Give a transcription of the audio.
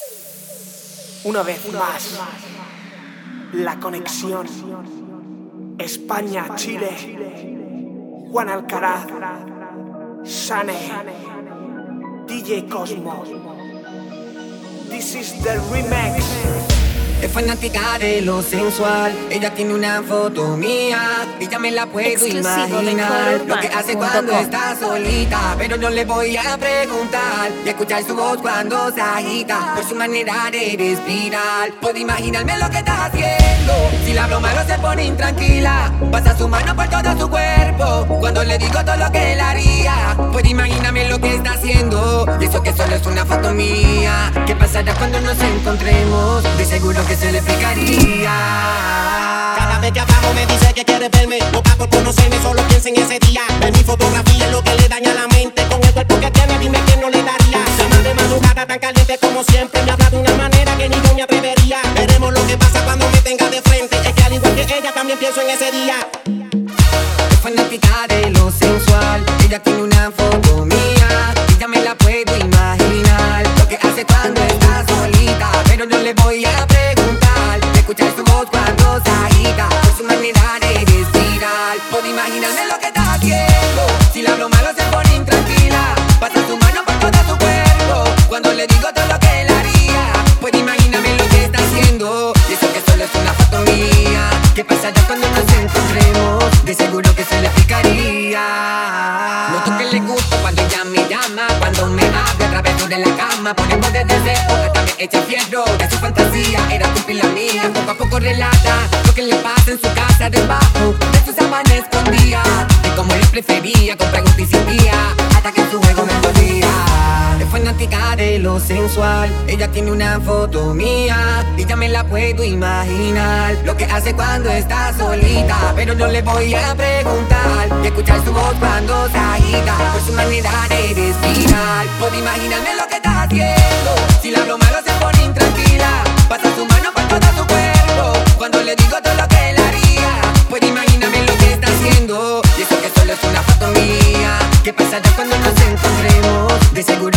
Una vez más, la conexión España-Chile. Juan Alcaraz, Sane, DJ Cosmo. This is the remix. Es fanática de lo sensual. Ella tiene una foto mía y ya me la puedo imaginar. Lo que hace cuando está solita, pero no le voy a preguntar. Y escuchar su voz cuando se agita, por su manera de respirar. Puedo imaginarme lo que está haciendo. Si la hablo malo se pone intranquila, pasa su mano por todo su cuerpo cuando le digo todo lo que él haría. Puedo imaginarme lo que está haciendo, y eso que solo es una foto mía. ¿Qué pasará cuando nos encontremos? De seguro que se le explicaría. Cada vez que abajo me dice que quiere verme, loca por conocerme, solo piensa en ese día. Ver mi fotografía es lo que le daña la mente. Con el cuerpo que tiene, dime quién no le daría. Llama de madrugada tan caliente como siempre, me habla de una manera que ni yo me atrevería. Veremos lo que pasa cuando me tenga de frente. Es que al igual que ella también pienso en ese día. Es fanática de lo sensual. Ella tiene una foto mía y ya me la puedo imaginar. Lo que hace cuando está solita, pero no le voy a preguntar. Escuchar su voz cuando se agita, por su manera de respirar. Puedo imaginarme lo que está haciendo. Si la hablo malo se pone intranquila, pasa su mano por todo su cuerpo cuando le digo todo lo que él haría. Puedo imaginarme lo que está haciendo, y eso que solo es una foto mía. ¿Qué pasará cuando nos encontremos? De seguro que se le explicaría. Noto que le gusta cuando ella me llama, cuando me habla a través de la cama. Ponemos de deseo, hasta me echa fierro. De su fantasía era cumplir la mía. Poco a poco relata lo que le pasa en su casa debajo de su sábana escondía, y como él prefería, con preguntas y sin guía, hasta que en su juego me volvía. Es fanática de lo sensual. Ella tiene una foto mía y ya me la puedo imaginar. Lo que hace cuando está solita, pero no le voy a preguntar. Y escuchar su voz cuando se agita, por su manera de respirar. Puedo imaginarme lo que está haciendo. Si la hablo malo se pone intranquila, pasa su mano por todo su cuerpo cuando le digo todo lo que él haría. Puedo imaginarme lo que está haciendo, y eso que solo es una foto mía. ¿Qué pasará cuando nos encontremos? De seguro